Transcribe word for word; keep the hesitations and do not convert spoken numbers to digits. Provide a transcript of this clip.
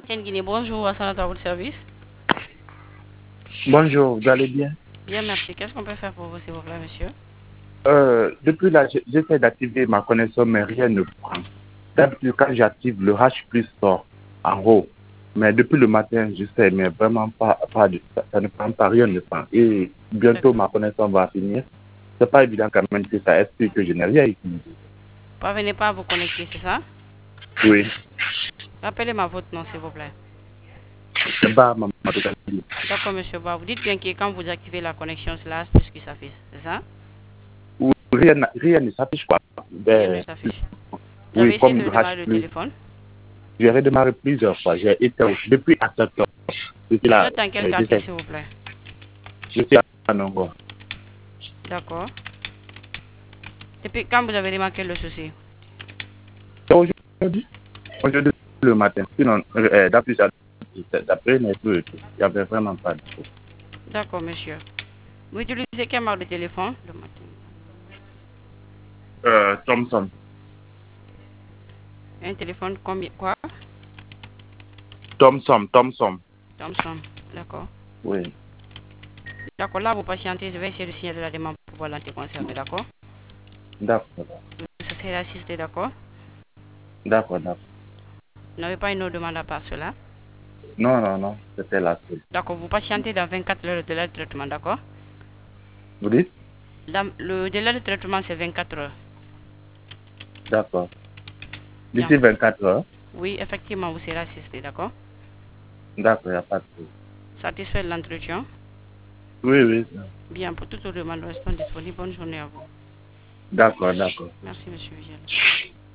Antenne Guinée, bonjour, à à votre service. Bonjour, vous allez bien? Bien, merci. Qu'est-ce qu'on peut faire pour vous, s'il vous plaît, monsieur? euh, Depuis là, j'essaie d'activer ma connexion, mais rien ne prend. D'habitude, quand j'active, le H plus sort en haut. Mais depuis le matin, je sais, mais vraiment pas, pas de, ça, ça ne prend pas, rien ne prend. Et bientôt, ma connexion va finir. C'est pas évident quand même que ça explique que je n'ai rien utilisé. Parvenez pas à vous connecter, c'est ça? Oui. Rappelez-moi votre nom, s'il vous plaît. C'est pas ma D'accord, monsieur Ba. Vous dites bien que quand vous activez la connexion, c'est là plus qui s'affiche, c'est ça? Rien, rien ne s'affiche quoi. Rien ne Ben, s'affiche. Vous avez oui, essayé comme de le redémarrer H le plus. téléphone? J'ai redémarré plusieurs fois. J'ai été depuis à sept heures. Depuis Vous là, êtes dans quel euh, quartier, s'il vous plaît? je suis à Nongo. D'accord. Depuis quand vous avez remarqué le souci? Aujourd'hui, aujourd'hui le matin. Sinon, euh, d'après ça, d'après mes trucs, il n'y avait vraiment pas de truc. D'accord, monsieur. Vous utilisez quelle marque de téléphone le matin? Euh, Thomson. Un téléphone combien quoi? Thomson, Thomson. Thomson, d'accord. Oui. D'accord, là vous patientez, je vais essayer de signaler la demande pour pouvoir l'anticonserver, d'accord? D'accord. Ça serait assisté, d'accord? D'accord, d'accord. Vous n'avez pas une autre demande à part cela? Non, non, non, c'était la seule. D'accord, vous patientez dans vingt-quatre heures de délai de traitement, d'accord? Vous dites? Dans- le délai de traitement, c'est vingt-quatre heures. D'accord. Bien. D'ici vingt-quatre heures? Oui, effectivement, vous serez assisté, d'accord? D'accord, il n'y a pas de problème. Satisfait de l'entretien? Oui, oui. Bien, pour toute autre demande, restons disponibles. Bonne journée à vous. D'accord, d'accord. Merci, monsieur Vigel.